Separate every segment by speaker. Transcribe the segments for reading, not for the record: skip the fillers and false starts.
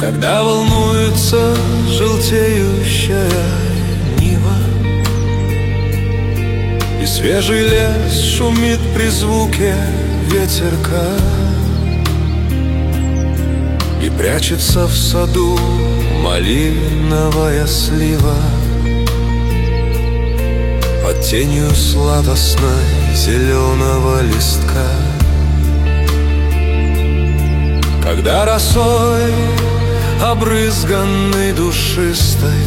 Speaker 1: Когда волнуется желтеющая нива, и свежий лес шумит при звуке ветерка, и прячется в саду малиновая слива под тенью сладостной зеленого листка. Когда росой обрызганный душистой,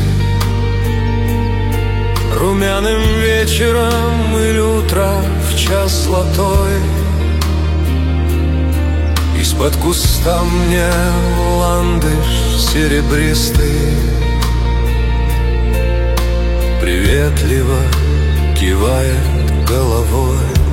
Speaker 1: румяным вечером или утра в час золотой, из-под куста мне ландыш серебристый приветливо кивает головой.